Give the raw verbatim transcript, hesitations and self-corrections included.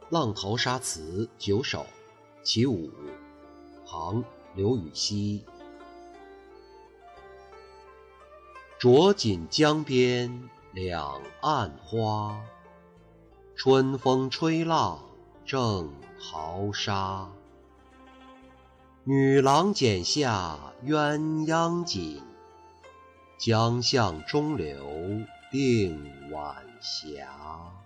浪淘沙词九首其五，唐·刘禹锡。着锦江边两岸花，春风吹浪正淘沙。女郎剪下鸳鸯锦，江向中流定晚霞。